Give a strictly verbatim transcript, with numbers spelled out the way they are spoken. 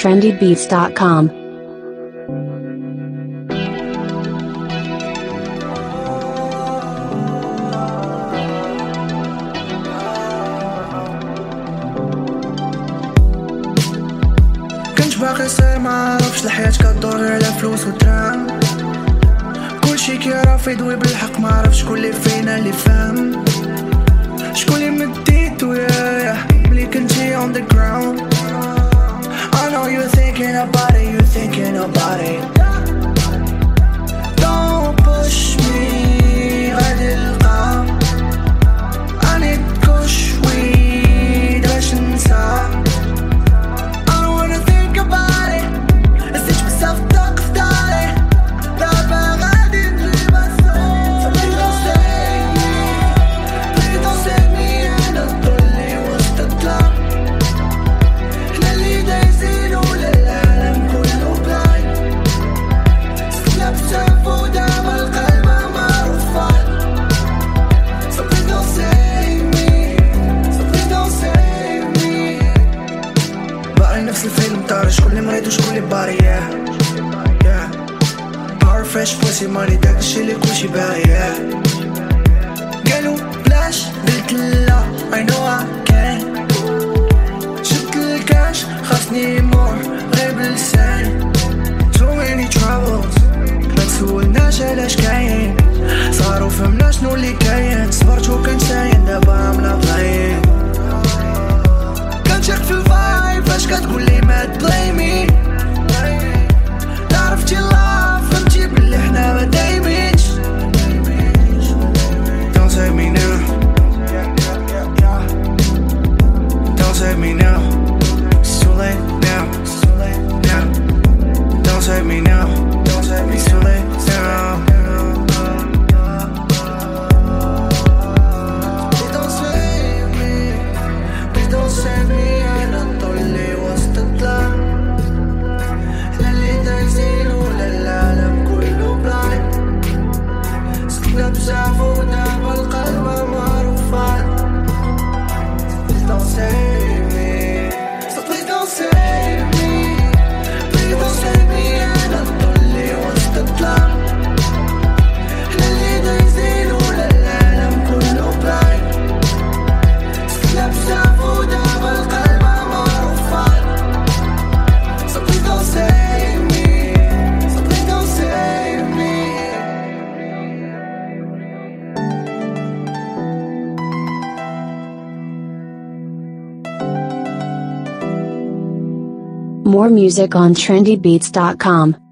trendy beats dot com. كنت باقي صغير معرفش الحياة كدور على فلوس ودراهم، كلشي كيرافض وبالحق معرفش شكون اللي فينا اللي فاهم، شكون اللي مديتو ياه ملي كنتي on the ground. I know you're thinking about it, you're thinking about it. Don't push me غادي القاع، I need kush weed باش ننسى. شكون اللي مريض وشكون اللي باري yeah yeah power fresh pussy money داكشي اللي كلشي باغي yeah. قالوا بلاش قلت لا I know I can، شفت الكاش خاصني مور غير بلساني. too many troubles متسولناش علاش كاين، صاروا فهمنا شنو اللي كاين، صبرت وكنت ساين دابا عاملة بلاين. كنشق في الفايب فاش كتقولي ما تبلايمي، تعرفتي الله فهمتي بلي حنا ما دايمينش. Don't save me now, don't save me now, it's too late now, it's too late now. Don't save me now, don't save me, it's too late now. Please don't save me, please don't save me. More music on trendy beats dot com.